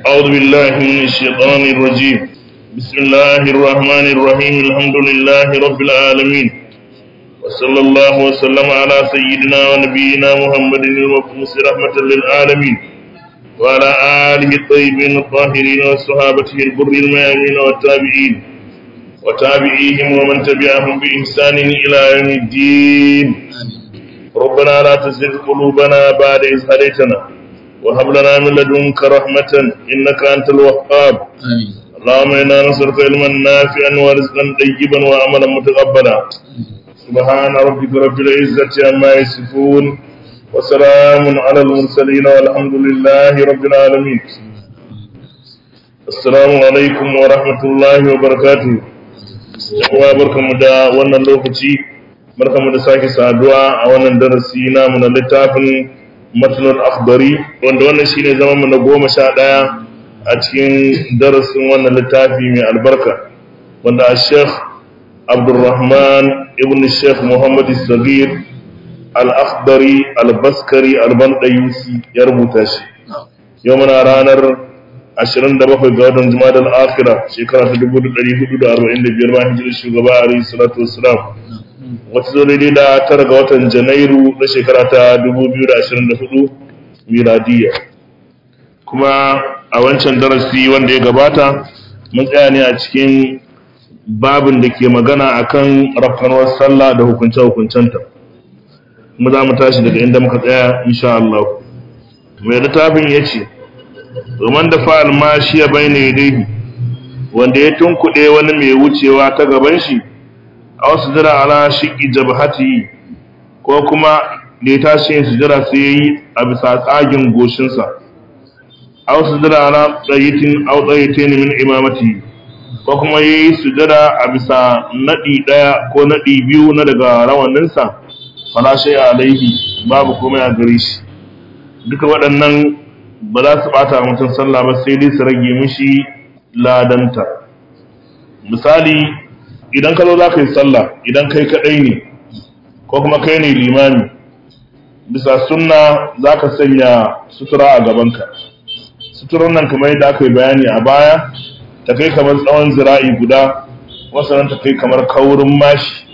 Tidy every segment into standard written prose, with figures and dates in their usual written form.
أعوذ بالله من الشيطان الرجيم. بسم الله الرحمن الرحيم. الحمد لله رب العالمين، وصلى الله وسلم على سيدنا ونبينا محمد المبعوث رحمة للعالمين وعلى آله الطيبين الطاهرين وصحابته البر الميامين والتابعين وتابعيهم ومن تبعهم بإحسان إلى يوم الدين. ربنا لا تزغ قلوبنا بعد إذ هديتنا وهب لنا من لدنك رحمة إنك أنت الوهاب. اللهم إنا نسألك علما نافعا ورزقا طيبا وعملا متقبلا. سبحان ربك رب العزة عما يصفون وسلام على المرسلين والحمد لله رب العالمين. السلام عليكم ورحمة الله وبركاته. jama'a barkamu da wannan lokaci, barkamu da sake saduwa a wannan darasi namu na littafin matnul akhbari, wanda wannan shine zaman mu na 11 a cikin darasin wannan littafi mai albarka, wanda Sheikh Abdulrahman ibn Sheikh Muhammad Sagir al-Akhdari al-Baskari al-Bandayusi ya rubuta shi. Yau muna ranar 27 ga watan Jumadal Akhirah shekara ta 1445 bayan hijirar shugaba alayhi salatu wassalam, wata zo daidai da 9 ga watan Janairu na shekara ta 2024 miladiya. Kuma a wancan darasi wanda ya gabata mun tsaya ne a cikin babin da ke magana akan rafkanuwar sallah da hukunce-hukuncenta. Kuma za mu tashi daga inda muka tsaya insha Allah. Mai littafin ya ce, domin da fa'al ma shi ya bai ne dai wanda ya tunkuɗe wani mai wucewa ta gaban shi, a wasu jira ala shiƙi jabhati, ko kuma da ya tashi yin sujira sai ya yi a bisa tsagin goshinsa, a wasu jira ala tsayitin au tsayitin min imamati, ko kuma ya yi sujira a bisa naɗi ɗaya ko naɗi biyu na daga rawaninsa, fala shay alaihi, babu komai a gare shi. Duka waɗannan ba za su ɓata mutum sallah ba, sai dai su rage mishi ladanta. Misali, idan ka zo za ka yi sallah, idan kai kaɗai ne ko kuma kai ne limami, bisa sunna za ka sanya sutura a gabanka. Suturar nan kamar yadda aka yi bayani a baya, ta kai kamar tsawon zira'i guda, wasu nan ta kai kamar kaurin mashi,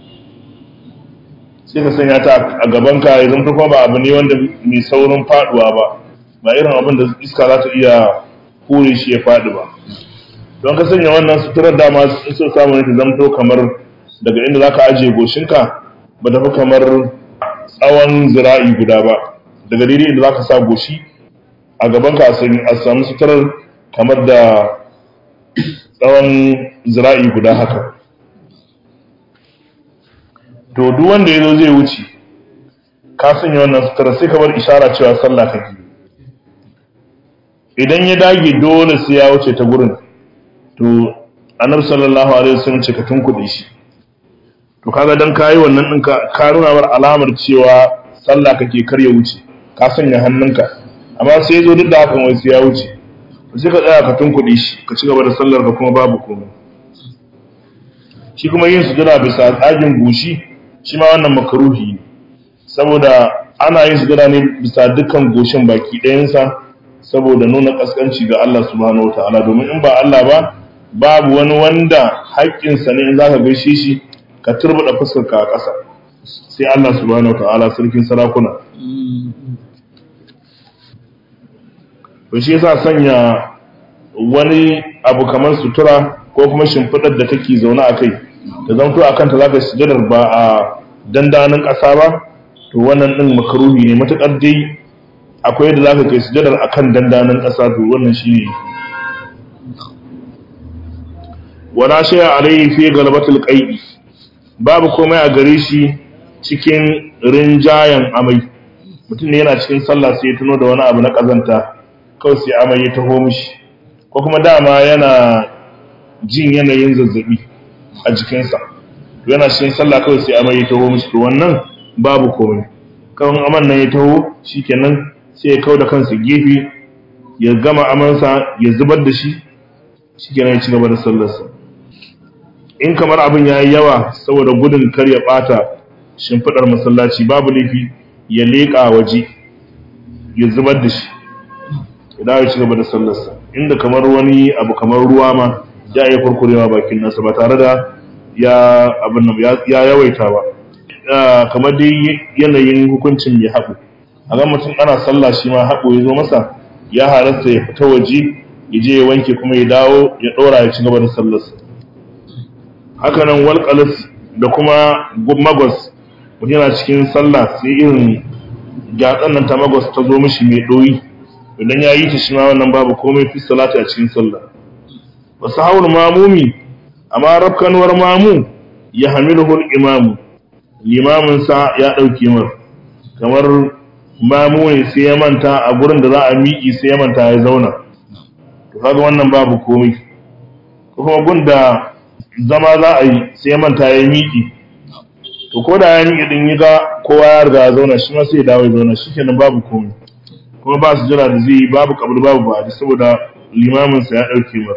sai ka sanya ta a gabanka, ya zama kuma ba abu ne wanda mai saurin faɗuwa ba irin abin da iska za ta iya hure shi ya faɗi ba. Don ka sanya wannan suturar dama in so samu ne ta zamto kamar daga inda za ka ajiye goshinka ba tafi kamar tsawon zira'i guda ba, daga daidai inda za ka sa goshi a gabanka a samu suturar kamar da tsawon zira'i guda haka. To duk wanda ya zo zai wuce ka sanya wannan suturar sai kamar ishara cewa sallah kake. Idan ya dage dole sai ya wuce ta gurin, to annabi sallallahu alaihi wasallam ce ka tunkuɗe shi. To kaga dan kai wannan din ka nuna war alamar cewa sallah kake kar ya wuce, ka sanya hannunka, amma sai zo duk da hakan wai sai ya wuce, to sai ka tsaya ka tunkuɗe shi, ka ci gaba da sallar ka kuma babu komai. Shi kuma yin sujada bisa tsagin goshi shi ma wannan makruhi ne, saboda ana yin sujada ne bisa dukkan goshin baki ɗayansa, saboda nuna kaskanci ga Allah subhanahu wataala. Domin in ba Allah ba, babu wani wanda haƙƙinsa ne in zaka gaishe shi ka turbuda fuskarka a ƙasa, sai Allah subhanahu wataala, sarkin sarakuna. To shi yasa sanya wani abu kamar sutura ko kuma shimfidar da kake zaune a kai, da zanto akan ta zaka sujudar ba a dandanin ƙasa ba, to wannan din makruhi ne matakar dai akwai yadda za ka kai sujadar a kan dandanin ƙasa, to wannan shi ne. Wala shaya alayhi fi galabatul qai'i, babu komai a gare shi cikin rinjayen amai. Mutum ne yana cikin sallah sai ya tuno da wani abu na ƙazanta, kawai sai amai ya taho mishi, ko kuma dama yana jin yanayin zazzabi a jikinsa, to yana cikin sallah kawai sai amai ya taho mishi, to wannan babu komai. Kawai aman nan ya taho shikenan sai ya kau da kansa gefe, ya gama amansa ya zubar da shi, shikenan ya ci gaba da sallarsa. In kamar abin ya yi yawa saboda gudun kar ya ɓata shimfiɗar masallaci, babu laifi ya leƙa waje ya zubar da shi, ya dawo ya ci gaba da sallarsa, inda kamar wani abu kamar ruwa ma ya iya kurkurewa bakin nasa ba tare da ya abin nan ya yawaita ba. Kamar dai yanayin hukuncin mai haɓo, a ga mutum ana sallah shi ma haɓo ya zo masa, ya halatta ya fita waje ya je ya wanke kuma ya dawo ya ɗora ya ci gaba da sallarsa. Haka nan walƙalas da kuma magos, mutum yana cikin sallah sai irin gyatsan nan ta magos ta zo mishi mai ɗoyi, idan ya yi ta shi ma wannan babu komai fi salati a cikin sallah. Wasu haul mamumi, amma rafkanuwar mamu ya hamiluhul imamu, limaminsa ya ɗauke mar, kamar mamu ne sai ya manta a gurin da za a miƙi sai ya manta ya zauna, to kaga wannan babu komai. Ko kuma gun da zama za a yi sai ya manta ya miƙi, to ko da ya miƙi din yi ga kowa ya riga ya zauna, shi ma sai ya dawo ya zauna, shi kenan babu komai, kuma ba su jira da zai yi, babu kabul babu ba saboda limaminsa ya ɗauke mar.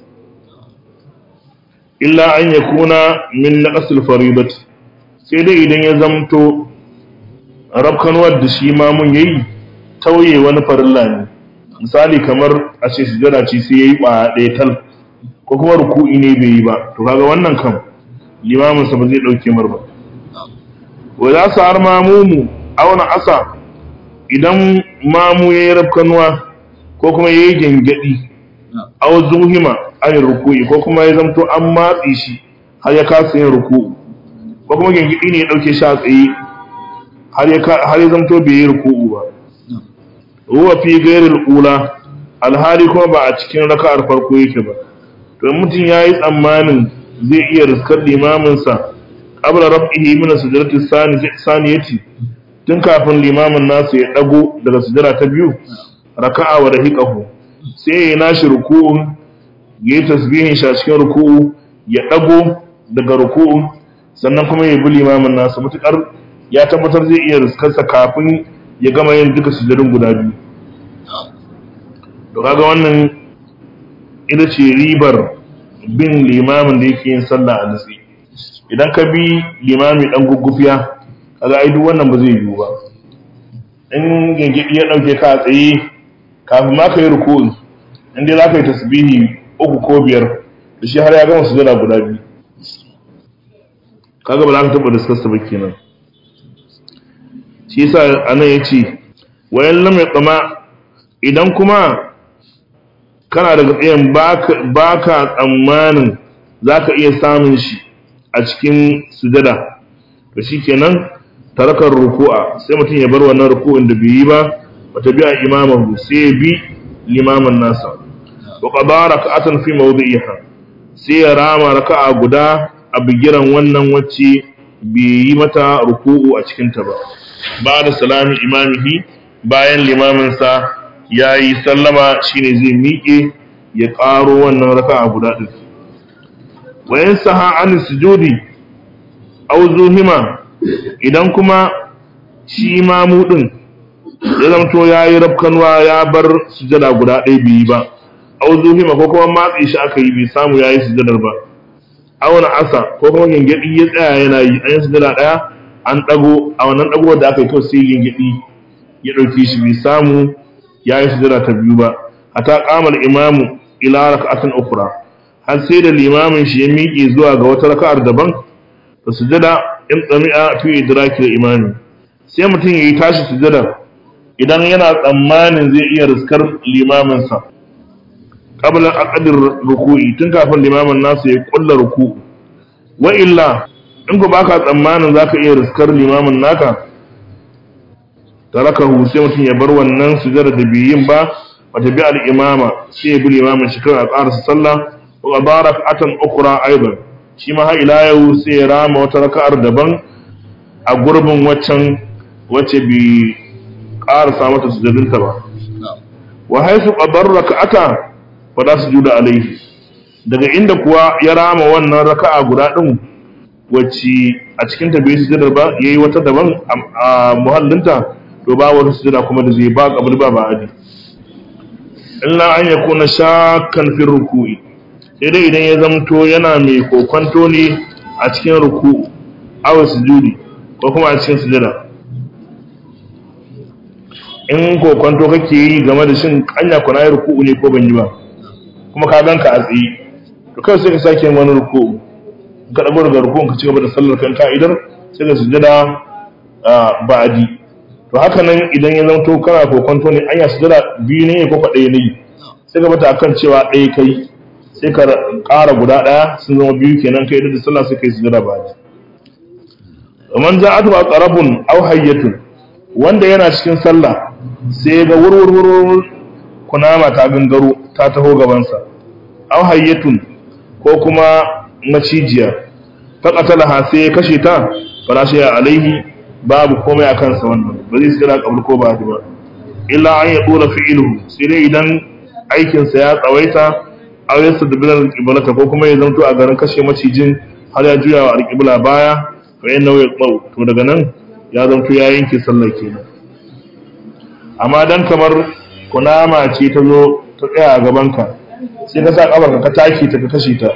Illa an yakuna min naqsil faridati, sai dai idan ya zamto rabkanwar da shi mamun yayi tauye wani farilla ne, misali kamar a ce sujada ce sai yayi ba ɗaya tal, ko kuma ruku'i ne bai yi ba, to kaga wannan kam limamin sa ba zai dauke mar ba. Wa za su har mamumu auna asa, idan mamu yayi rabkanwa ko kuma yayi gengedi aw zuhima ay ruku'i, ko kuma ya zamto an matsi shi har ya kasa yin ruku'u, ko kuma gengedi ne ya dauke shi a tsaye har ya zamto bai yi ruku'u ba. Huwa fi ghairil ula, alhali kuma ba a cikin raka'ar farko yake ba, to mutum yayi tsammanin zai iya riskar limamin sa qabla raf'ihi min as-sajdati saniyati, tun kafin limamin nasu ya dago daga sujada ta biyu, raka'a wa dahiqahu, sai ya nashi ruku'un, yayi tasbihin shi a cikin ruku'u, ya dago daga ruku'un, sannan kuma ya bi limamin nasu, mutukar ya tabbatar zai iya riskarsa kafin ya gama yin duka sujudin guda biyu. To kaga wannan ita ce ribar bin limamin da yake yin sallah a nutsi. Idan ka bi limami dan guggufiya, kaga ai duk wannan ba zai yiwu ba. In gengedi ya dauke ka a tsaye kafin ma ka yi ruku'u, in dai za ka yi tasbihi 3 ko 5 da shi har ya gama sujada guda biyu, kaga ba za ka taba riskarsa ba kenan. Shi yasa anan yace wayan lam yaqma, idan kuma kana daga tsayen baka tsammanin zaka iya samun shi a cikin sujada, to shikenan tarakar ruku'a, sai mutum ya bar wannan ruku'in da bai yi ba, wata bi'a imamahu, sai ya bi limaman nasa, wa qada rak'atan fi mawdi'iha, sai ya rama raka'a guda a bigiran wannan wacce bai yi mata ruku'u a cikin ta ba, ba da salamin imamihi, bayan limaminsa ya yi sallama shine zai miƙe ya ƙaro wannan raka'a guda ɗin. Wayan saha an sujudi aw zuhima, idan kuma shi mamu ɗin ya zamto ya yi rafkanwa ya bar sujada guda ɗaya bai yi ba, aw zuhima ko kuma matsi shi aka yi bai samu ya yi sujadar ba, aw na asa ko kuma gengedi ya tsaya yana yi, an yi sujada ɗaya an ɗago, a wannan ɗagowar da aka yi kawai sai gengedi ya ɗauke shi bai samu ya yi sujada ta biyu ba, hatta qamal imamu ila rak'atin ukhra, har sai da limamin shi ya miƙe zuwa ga wata raka'ar daban, da sujada in tsami'a fi idrakil imami, sai mutum yayi tashi sujada idan yana tsammanin zai iya riskar limamin sa qabla aqdir ruku'i, tun kafin limamin nasu ya kulla ruku'u. Wa illa in ko baka tsammanin zaka iya riskar limamin naka, tarakahu, sai mutum ya bar wannan sujada da biyin ba, wata bi al-imama, sai ya bi limamin shi kan a ƙarasa sallah, wa qada rak'atan ukhra aidan, shi ma har ila yau sai ya rama wata raka'ar daban a gurbin wacce bi ƙarasa mata sujudinta ba. Wa haythu qadar rak'ata fa la sujuda alayhi, daga inda kuwa ya rama wannan raka'a guda din wacce a cikin ta bai sujudar ba, yayi wata daban a muhallinta, to ba wata sujada kuma da zai ba qabl ba ba'adi. Illa an yakuna shakkan fi ruku'i, sai dai idan ya zamto yana mai kokonto ne a cikin ruku'u aw sujudi ko kuma a cikin sujada. in kokonto kake yi game da shin anya kuna yi ruku'u ne ko ban yi ba kuma ka ganka a tsaye to kai sai ka sake yin wani ruku'u ka dago daga ruku'un ka ci gaba da sallar kan ka'idar sai ka sujada ba'adi. To haka nan idan ya zanto kana kokonto ne anya sujada biyu ne ko ɗaya ne sai ka bata akan cewa ɗaya kai sai ka ƙara guda ɗaya sun zama biyu kenan kai da sallah sai kai sujada ba'adi. man ja'atu aqrabun aw hayyatun wanda yana cikin sallah sai ga wurwurwur kunama ta gangaro ta taho gabansa aw hayyatun ko kuma macijiya faqatalaha sai ya kashe ta farashi alaihi babu komai akan sa wannan ba zai tsira kabul ko ba ba illa an yadura fi'luhu sai dai idan aikin sa ya tsawaita aw yastadbiru al-qiblata ko kuma ya zanto a garin kashe macijin har ya juya wa al-qibla baya fa innahu yaqau to daga nan ya zanto ya yanke sallar kenan. Amma dan kamar kunama ce ta zo ta tsaya a gabanka sai ka sa kafarka ka take ta ka kashe ta,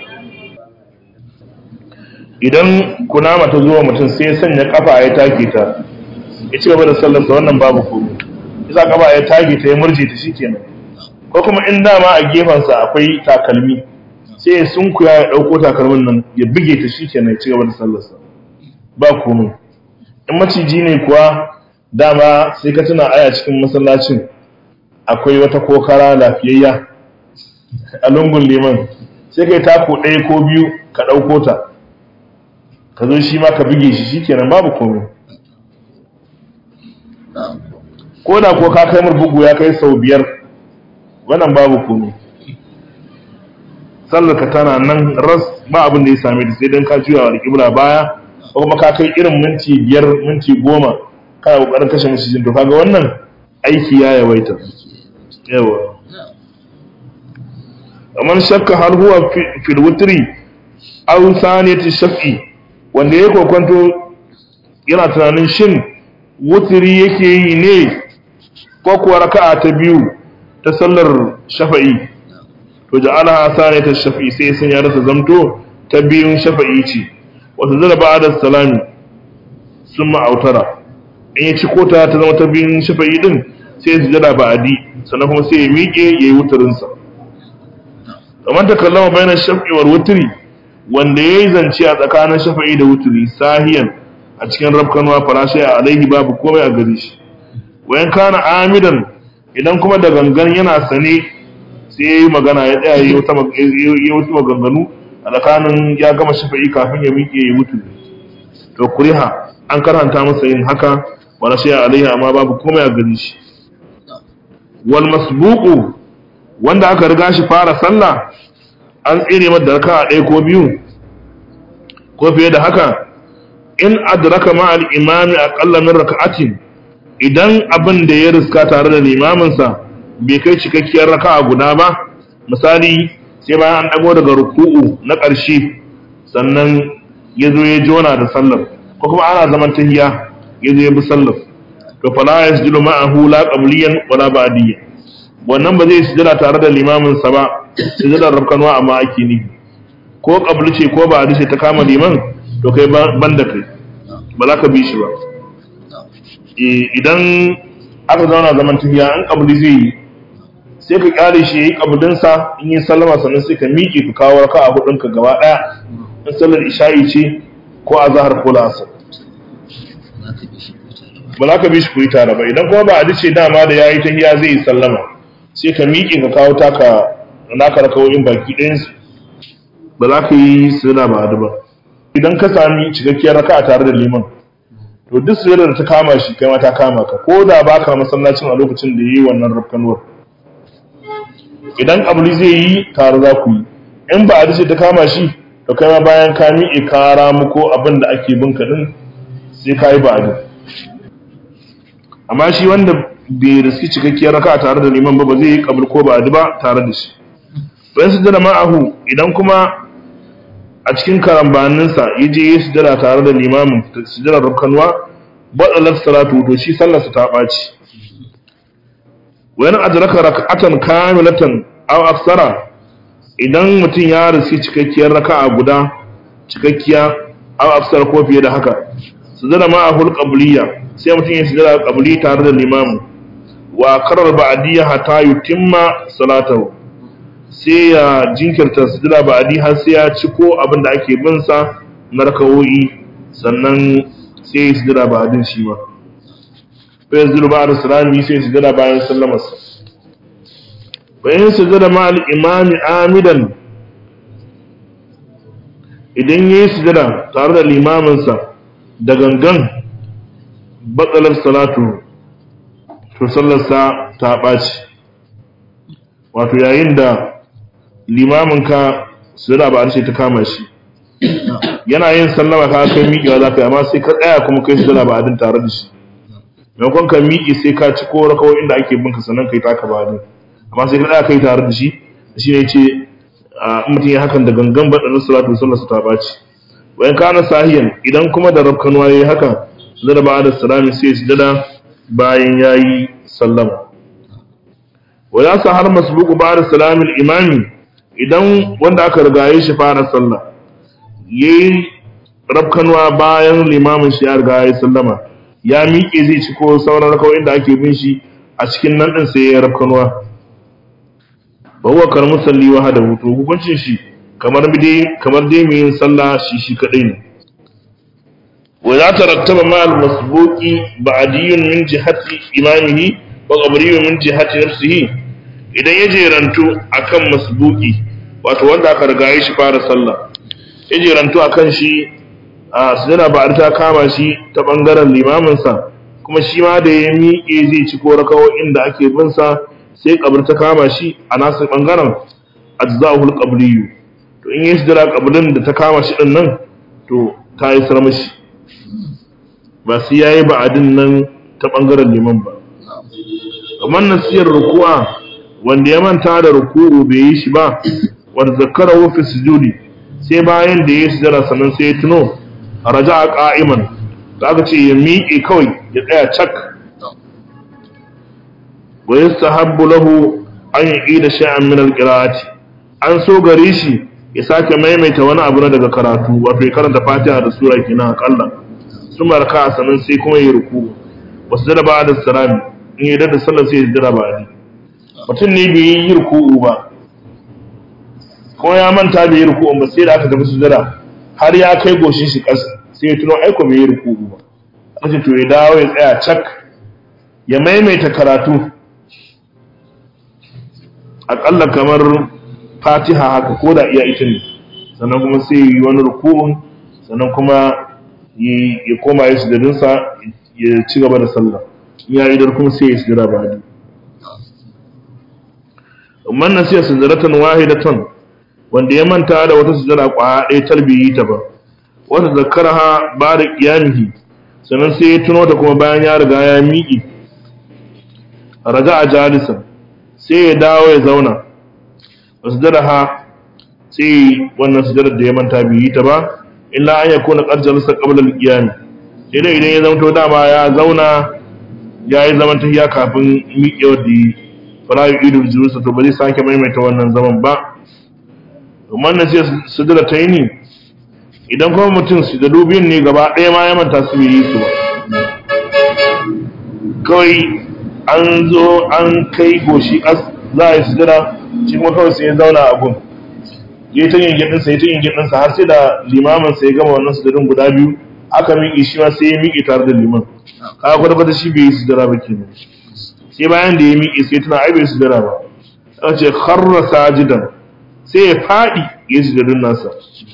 idan kunama ta zo wa mutum sai ya sanya kafa ya take ta ya ci gaba da sallarsa wannan babu komai, ya sa kafa ya take ta ya murje ta shikenan. Ko kuma in dama a gefensa akwai takalmi sai ya sunkuya ya dauko takalmin nan ya buge ta shikenan ya ci gaba da sallarsa ba komai. In maciji ne kuwa dama sai ka tuna aya cikin masallacin akwai wata kokara lafiyayya a lungun liman sai kai tako ɗaya ko biyu ka ɗauko ta ka zo shi ma ka buge shi shikenan babu komai. Ko da ko ka kai bugu ya kai sau 5 wannan babu komai, sallar ka tana nan ras ba abin da ya same ta sai dan ka juya wa alƙibla baya ko kuma ka kai irin minti 5 minti 10 kana kokarin kashe macijin to kaga wannan aiki ya yawaita yawa. Amman shakka hal huwa fil witri aw saniyati shaf'i wanda yake kokonto yana tunanin shin wutri yake yi ne ko kuwa raka'a ta biyu ta sallar shafa'i to ja'ala saniyata shafi'i sai sun ya rasa zamto ta biyun shafa'i ce wata zara ba'da salami summa autara in ya ci kota ta zama ta biyun shafa'i din sai ya sujada ba'adi sannan kuma sai ya miƙe yayi wutarin sa. Kamar ta kallama bayan shafi'i wal wutri wanda yayi zance a tsakanin shafa'i da wutri sahiyan a cikin rabkanwa farashi alaihi babu komai a gare shi. Wayan kana amidan idan kuma da gangan yana sane sai yayi magana ya tsaya yayi wata maganganu a tsakanin ya gama shafa'i kafin ya miƙe ya mutu to kuriha an karanta masa yin haka wala shay alaihi amma babu komai a gare shi. Wal masbuqu wanda aka riga shi fara sallah an tsire masa raka'a ɗaya ko biyu ko fiye da haka in adraka ma al imami aqalla min raka'atin idan abin da ya riska tare da limaminsa bai kai cikakkiyar raka'a guda ba misali sai bayan an dago daga ruku'u na ƙarshe sannan ya zo ya jona da sallar ko kuma ana zaman tahiyya ya zo ya bi sallar to fala yasjudu ma'ahu la qabliyan wala ba'diyyan wannan ba zai sujada tare da limaminsa ba sujadar rabkanwa amma ake ni ko qabli ce ko ba'di ce ta kama liman to kai banda kai ba za ka bi shi ba. Idan aka zauna zaman tafiya an kabuli zai yi sai ka kyale shi yayi kabudinsa in yi sallama sannan sai ka miƙe ka kawo raka'a hudun ka gaba daya in sallar isha'i ce ko azhar ko la'asar ba za ka bi shi kuyi tare ba. Idan kuma ba a dace dama da yayi tahiya zai yi sallama sai ka miƙe ka kawo taka naka rakawoyin baki ɗayan su ba za ka yi sunna ba adu ba. Idan ka sami cikakkiyar raka'a tare da liman to duk sujudar da ta kama shi kai ma ta kama ka ko da baka masallacin a lokacin da yayi wannan rafkanuwar. Idan kabli zai yi tare za ku yi in ba a dace ta kama shi to kai ma bayan ka miƙe ka ramu ko abin da ake bin ka din sai ka yi ba'adi. Amma shi wanda bai riski cikakkiyar raka'a tare da liman ba zai yi kabli ko ba'adi ba tare da shi. Bayan sujada ma'ahu idan kuma a cikin karambaninsa ya je ya sujada tare da limamin sujadar rukkanwa badalat salatu to shi sallarsa ta ɓaci. Wa yana adraka rak'atan kamilatan aw aksara idan mutum ya riski cikakkiyar raka'a guda cikakkiya aw aksara ko fiye da haka sujada ma'ahul qabliyya sai mutum ya sujada qabli tare da limamin wa karar ba'diyya hatta yutimma salatahu sai ya jinkirta sujada ba'di har sai ya ciko abin da ake bin sa na rakawoyi sannan sai ya sujada ba'din shi ma fa yanzu ba'da salami sai sujada bayan sallamarsa bayan sujada ma al-imami amidan idan yayi sujada tare da limaminsa da gangan batsalar salatu to sallarsa ta ɓaci wato yayin da limaminka sujada ba ce ta kama shi yana yin sallama ka kai miƙewa za ka yi amma sai ka tsaya kuma kai sujada ba adin tare da shi maimakon ka miƙe sai ka ci ko rakawo inda ake binka sannan kai taka ba adin amma sai ka tsaya kai tare da shi ne ce mutum ya hakan da gangan batsalar salatu sallarsa ta ɓaci wayan kana sahiyan idan kuma da rabkanuwa yayi haka zada ba da salami sai sujada bayan yayi sallama waya sa har masbuqu ba da salamin imami idan wanda aka rigaye shi fara sallah yayi rabkanuwa bayan limamin shi ya riga yayi sallama ya miƙe zai ci ko sauran rakawoyin da ake bin shi a cikin nan din sai ya rabkanuwa ba huwa kal musalli wahdahu to hukuncin shi kamar dai mai yin sallah shi kadai ne wa za ta rattaba ma al-masbuqi ba'diyun min jihati imamihi wa qabriyun min jihati nafsihi idan ya jerantu akan masbuqi wato wanda aka riga shi fara sallah ya jerantu akan shi sujada ba ta kama shi ta bangaren limamin sa kuma shi ma da ya miƙe zai ci ko rakawo inda ake bin sa sai kabr ta kama shi a nasu bangaren ajza'ul qabriyu to in yi sujada kablin da ta kama shi din nan to ta yi sarmashi ba sai yayi ba'adin nan ta bangaren liman ba kamar nasiyar ruku'a wanda ya manta da ruku'u bai yi shi ba wanda zakarahu fi sujudi sai bayan da yayi sujada sannan sai ya tuno raja'a qa'iman da aka ce ya miƙe kawai ya tsaya cak wa yastahabbu lahu an yu'ida shay'an min al-qira'ati an so gare shi ya sake maimaita wani abu na daga karatu wato ya karanta Fatiha da sura kenan akalla sun barka sanan sai kuma ya ruku wasu da ba da salami in yi da sallar sai ya jira ba ni mutum ne bai yi ruku'u ba ko ya manta bai yi ruku'u ba sai da aka tafi sujada har ya kai goshin shi ƙasa sai ya tuno aiko bai yi ruku'u ba aka to ya dawo ya tsaya cak ya maimaita karatu akalla kamar Fatiha haka ko da iya ita ne sannan kuma sai yi wani ruku'un sannan kuma ya koma ya sujudinsa ya ci gaba da sallah ya yi dar kuma sai ya sujura ba da amma nasiya sujudatan wahidatan wanda ya manta da wata sujura kwaya ɗaya talbiyi ta ba wata zakaraha ba da qiyamihi sannan sai ya tuno ta kuma bayan ya riga ya miƙi raja'a jalisan sai ya dawo ya zauna sujadaha sai wannan sujadar da ya manta bai yi ta ba illa an yakuna qad jalasa qabla al-qiyam idan ya zanto dama ya zauna yayi zaman tahiya kafin miƙewar da fara yu'idu julusa to ba zai sake maimaita wannan zaman ba wannan sai sujada ta yi ne idan kuma mutum sujadu biyun ne gaba ɗaya ma ya manta su bai yi su ba kawai an zo an kai goshi za a yi sujada shi kuma kawai sai ya zauna a gun ya yi ta yin gidinsa har sai da limamin sai ya gama wannan sujadin guda biyu aka miƙe shi ma sai ya miƙe tare da liman kaga kwata-kwata shi bai yi sujada ba kenan sai bayan da ya miƙe sai tana ai bai sujada ba aka ce kharra sajidan sai ya faɗi ya sujadin nasa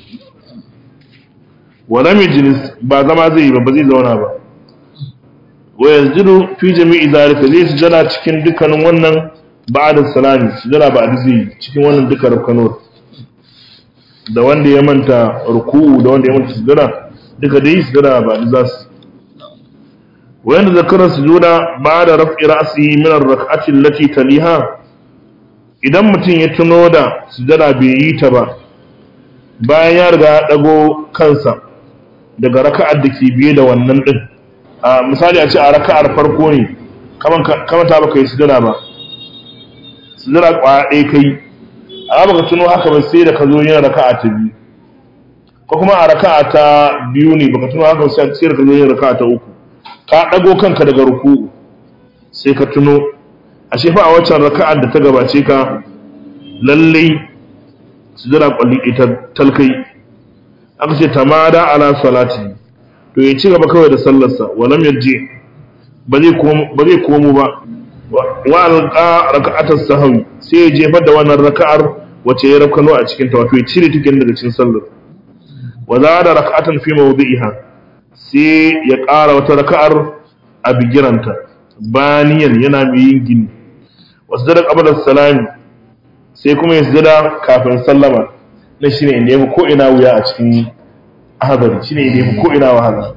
wa lam yajlis ba zama zai yi ba zai zauna ba wa yazjidu fi jami'i zalika zai sujada cikin dukkanin wannan ba'da salami sujada ba'da zai cikin wannan duka rukunur da wanda ya manta ruku'u da wanda ya manta sujada duka dai sujada ba'da zasu wanda zakara sujuda ba'da raf'i ra'sihi min ar-rak'ati allati taliha idan mutum ya tuno da sujada bai yi ta ba bayan ya riga ya dago kansa daga raka'ar da ke biye da wannan din misali a ce a raka'ar farko ne kaman ta baka yi sujada ba sujada kwaya ɗaya kai amma baka tuno haka ba sai da ka zo yin raka'a ta biyu ko kuma a raka'a ta biyu ne baka tuno haka ba sai da ka zo yin raka'a ta uku ka dago kanka daga ruku'u sai ka tuno ashe fa a waccan raka'ar da ta gabace ka lalle sujada kwalli ita talkai aka ce tamada ala salati to ya ci gaba kawai da sallarsa walam yarji ba zai komo ba wa alqa raka'atas sahwi sai ya jefar da wannan raka'ar wace ya rakano a cikin ta wato ya cire take daga cikin sallar wa zada raka'atan fi mawdi'iha sai ya ƙara wata raka'ar a bigiranta baniyan yana mai yin gini wasu da qabla salami sai kuma ya sujada kafin sallama na shine inda yafi ko ina wuya a cikin ahadari shine inda yafi ko ina wahala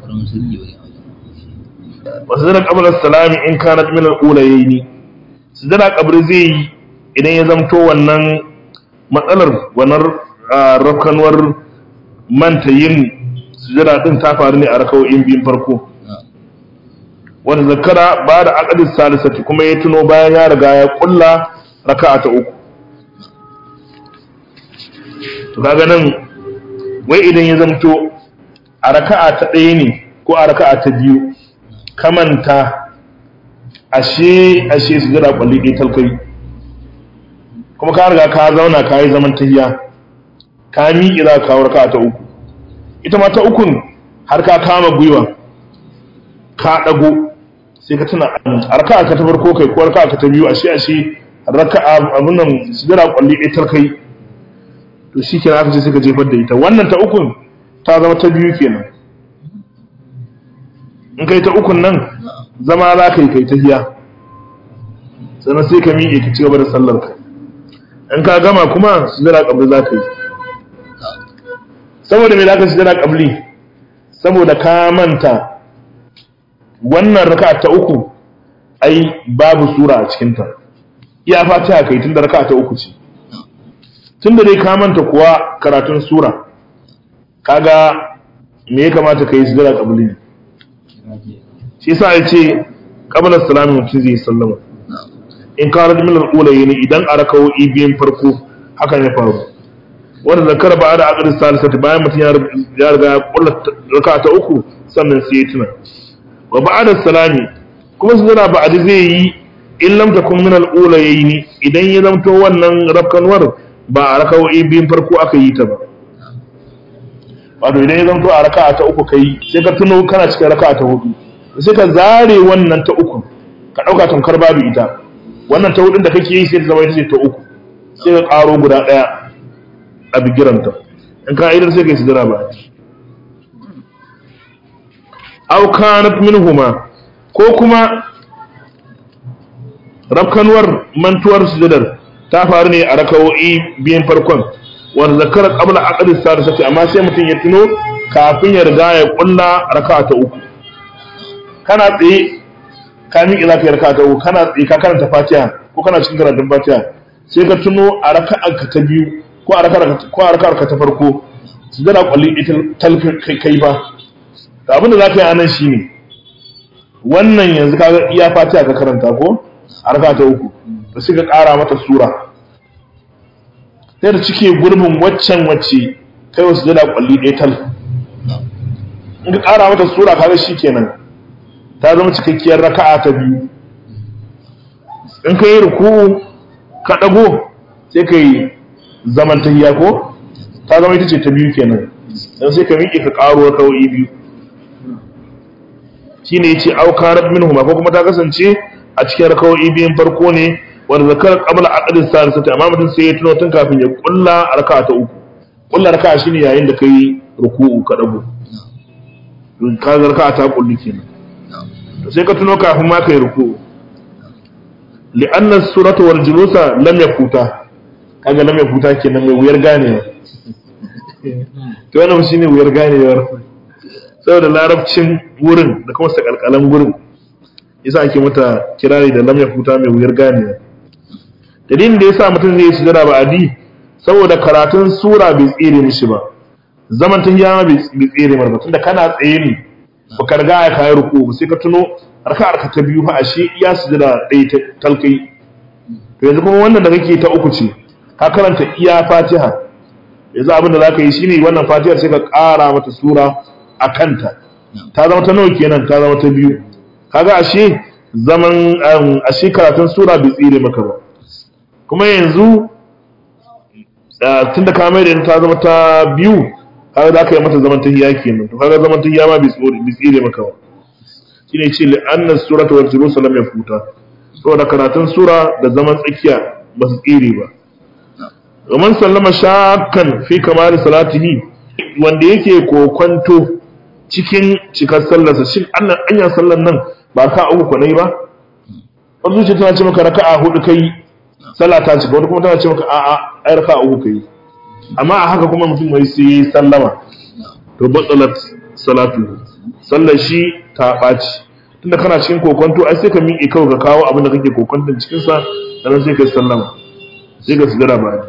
wasu da qabla salami in kanat min al-ulayaini sujada qabri zai yi idan ya zamto wannan matsalar wannan rafkanwar manta yin sujada din ta faru ne a rakawoyin biyun farko wanda zakara ba da aqdis salisati kuma ya tuno bayan ya riga ya kulla raka'a ta uku to kaga nan wai idan ya zamto a raka'a ta ɗaya ne ko a raka'a ta biyu kamanta ashe sujada kwalli ɗaya talkai kuma ka riga ka zauna ka yi zaman tahiya ka miƙe za ka kawo raka'a ta uku ita ma ta ukun har ka kama gwiwa ka ɗago sai ka tuna a raka'a ka ta farko kai ko raka'a ka ta biyu ashe raka'a abun nan sujada kwalli ɗaya talkai to shi kenan aka ce sai ka jefar da ita wannan ta ukun ta zama ta biyu kenan in kai ta ukun nan zama za ka yi kai tahiya sannan sai ka miƙe ka ci gaba da sallar ka in ka gama kuma sujada qabli za ka yi saboda me za ka sujada qabli saboda ka manta wannan raka'a ta uku ai babu sura a cikin ta iya fatiha kai tunda raka'a ta uku ce tunda dai ka manta kuwa karatun sura kaga me ya kamata kai sujada qabli ne shi yasa ya ce qabla salami mutum zai sallama in ka rada min al-ulayi ne idan a rakawo ibiyin farko hakan ya faru wanda zakara ba da aqdis salisati bayan mutum ya riga ya kulla raka'a ta uku sannan sai ya tuna wa ba'da salami kuma sujada ba'da zai yi in lam takun min al-ulayi idan ya zamto wannan rafkanwar ba a rakawo ibiyin farko aka yi ta ba wato idan ya zamto a raka'a ta uku kai sai ka tuno kana cikin raka'a ta hudu sai ka zare wannan ta uku ka dauka tamkar babu ita wannan ta hudun da kake yi sai ta zama ita ce ta uku sai ka karo guda daya a bigiranta in ka idan sai ka yi sujada ba aw kanat minhuma ko kuma rafkanwar mantuwar sujadar ta faru ne a rakawoyi biyan farkon wanda zakara qabla aqdis sadisati amma sai mutum ya tuno kafin ya riga ya kulla raka'a ta uku kana tsaye ka miƙe za ka yi raka'a ta uku kana tsaye ka karanta fatiha ko kana cikin karatun fatiha sai ka tuno a raka'ar ka ta biyu ko a raka'ar ka ta farko su zana kwalli ita talfi kai ba abin da za ka yi anan shine wannan yanzu ka ga iya fatiha ka karanta ko a raka'a ta uku da sai ka ƙara mata sura sai da cike gurbin waccan wacce kai wasu zana kwalli ɗaya tal in ka ƙara mata sura kaga shikenan ta zama cikakkiyar raka'a ta biyu in ka yi ruku ka dago sai ka yi zaman tahiyya ko ta zama ita ce ta biyu kenan dan sai ka miƙe ka ƙaro raka'o'i biyu shine yace au kanat minhuma ko kuma ta kasance a cikin raka'o'i biyun farko ne wanda zakar qabla aqdis salisati amma mutum sai ya tuno tun kafin ya kulla raka'a ta uku kulla raka'a shine yayin da kai ruku'u ka dago ka ga raka'a ta kulli kenan sai ka tuno kafin ma kai ruku li'anna suratu wal julusa lam yakuta kaga lam yakuta kenan mai wuyar ganewa to wannan shine wuyar ganewar saboda larabcin wurin da kuma sakalkalan wurin yasa ake mata kirari da lam yakuta mai wuyar ganewa dalilin da yasa mutum zai sujada ba adi saboda karatun sura bai tsere mishi ba zaman tahiyya bai tsere mar ba tunda kana tsaye ne baka riga ya kai ruku sai ka tuno raka'ar ka ta biyu fa ashe iya sujada dai ta talkai to yanzu kuma wannan da kake ta uku ce ka karanta iya Fatiha yanzu abin da zaka yi shine wannan Fatihar sai ka ƙara mata sura a kanta ta zama ta nawa kenan ta zama ta biyu kaga ashe zaman a shi karatun sura bai tsire maka ba. Kuma yanzu tunda ka mai da ta zama ta biyu, kaga za ka yi mata zaman tahiyya kenan, to kaga zaman tahiyya ma bai tsire maka ba. Shine ce li anna surata wal julus lam yafuta, saboda karatun sura da zaman tsakiya ba su tsire ba. Wa sallama shakkan fi kamali salatihi, wanda yake kokwanto cikin cikar sallarsa, shin anya sallar nan ba ka uku kwanai ba? Wani zuciya tana ce maka raka'a hudu kai sallah ta cika, wani kuma tana ce maka a'a ai raka'a uku kai. Amma a haka kuma mutum mai sai sallama, to batsalat salatu, sallar shi ta ɓaci. Tunda kana cikin kokonto ai sai ka miƙe kawai ka kawo abin da kake kokonton cikin sa, sannan sai ka sallama, sai ka sujada ba.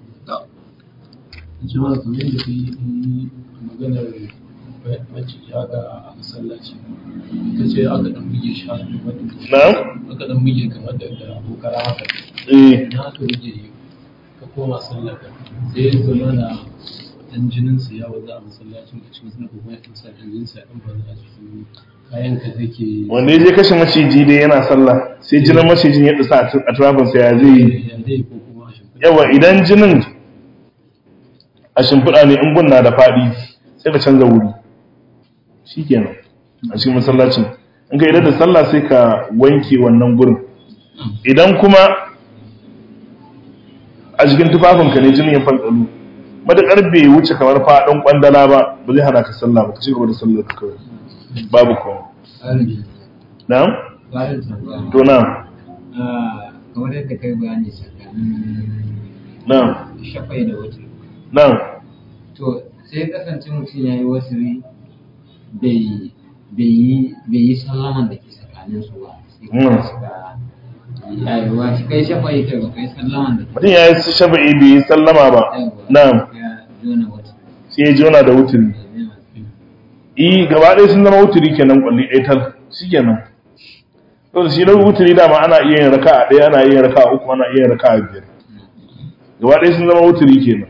Jama'a kamar da kai maganar maciji haka a masallaci, ita ce aka dan buge shi haka aka dan buge kamar da abokara haka, na aka buge ka koma sallar sai ya zama na dan jinin su ya waza a masallacin a cikin suna kuma ya sa jinin sa dan ba a cikin kayan ka take wanda ya kashe maciji dai yana sallah sai jinin macijin ya dusa a tufafin sa ya zai ko kuma a shimfiɗa. Yawa idan jinin a shimfiɗa ne in gunna da faɗi sai ka canza wuri shikenan a cikin masallacin. In ka idan da sallah sai ka wanke wannan gurin. Idan kuma a cikin tufafinka ne jinin ya falsalu, madakar bai wuce kamar faɗin kwandala ba zai hana ka sallah ba, ka ci gaba da sallar ka kawai babu kuma. Na'am? To na'am. Kamar yadda kai bayani tsakanin Na'am. shafai da wata. Na'am. To sai kasance mutum ya yi wasu bai yi sallaman da ke tsakanin su ba. Yayiwa shi kai shafai kai ba kai sallaman da ke. Mutum ya yi shafa'i bai yi sallama ba. Na'am. Ya jona wata. Sai ya jona da wuturi. Gaba ɗaya sun zama wuturi kenan kwalli ɗaya tal shikenan. To shi da wuturi dama ana iya yin raka'a ɗaya, ana iya yin raka'a uku, ana iya yin raka'a biyar. Gaba ɗaya sun zama wuturi kenan.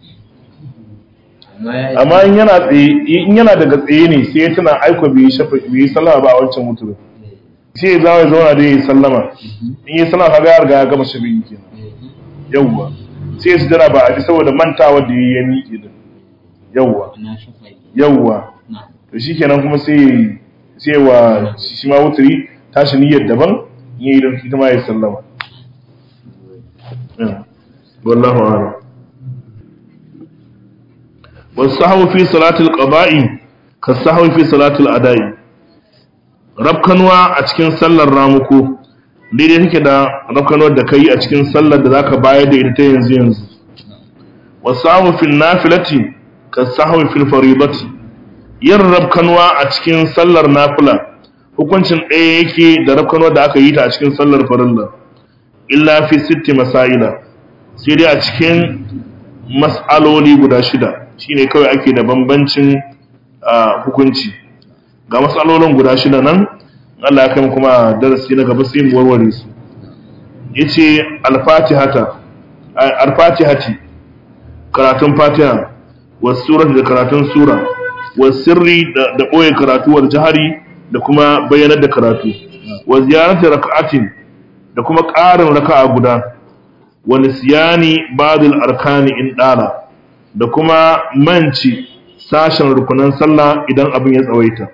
Amma in yana daga tsaye ne sai ya tuna aiko bai yi sallama ba a wancan wuturin. Sai ya zama ya zauna da ya yi sallama. In yi sallama kaga ya riga ya gama shafi'i kenan. Yawwa. Sai ya sujjara ba a ji saboda mantawa da ya yi miƙe din. Yawwa. To shikenan kuma sai wa shi ma wuturi tashi niyyar daban in yayi don ita ma ya sallama. Wallahu a'lam. والسهو في صلاة القضاء كالسهو في صلاة الأداء. Rabkanwa a cikin sallar ramuko daidai take da rabkanwar da kai a cikin sallar da zaka bayar da ita ta yanzu. Wasahu fil nafilati kasahu fil faridati. Yin rabkanwa a cikin sallar nafila hukuncin ɗaya yake da rabkanwar da aka yi ta a cikin sallar farilla. Illa fi sitti masaila. Sai dai a cikin mas'aloli guda shida. Shine kawai ake da bambancin hukunci. Ga matsalolin guda shida nan Allah ya kai kuma darasi na gaba sai mu warware su. Yace al-fatihati karatun fatiha, was surati da karatun sura, was sirri da boye karatu, wal jahari da kuma bayyanar da karatu, wa ziyarati rak'atin da kuma ƙarin raka'a guda, wa nisyani ba'd al-arkani in dala da kuma manci sashen rukunan sallah idan abin ya tsawaita.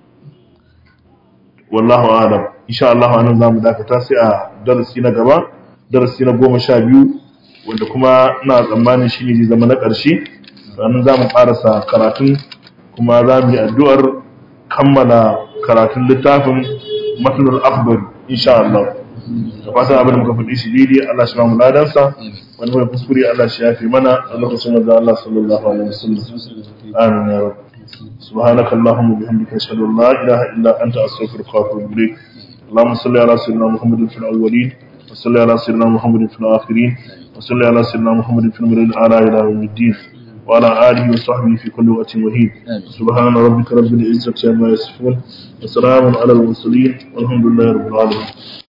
Wallahu a'lam. Insha Allah anan zamu dakata sai a darasi na gaba, darasi na 12 wanda kuma ina tsammanin shine zai zama na ƙarshe. Sannan zamu karasa karatun kuma zamu yi addu'ar kammala karatun littafin Matnul Akhbar insha Allah. Da fatan abin da muka faɗi shi daidai Allah shi ba mu ladansa, wani mai kuskure Allah shi yafe mana a lokacin da Allah sallallahu alaihi wasallam. Amin ya rabb. سبحانك اللهم وبحمدك اشهد ان لا اله الا انت استغفرك واتوب اليك. اللهم صل على سيدنا محمد في الاولين وصل على سيدنا محمد في الاخرين وصل على سيدنا محمد في المرء الاعلى الى يوم الدين وعلى اله وصحبه في كل وقت وحين. سبحان ربك رب العزه عما يصفون وسلام على المرسلين والحمد لله رب العالمين.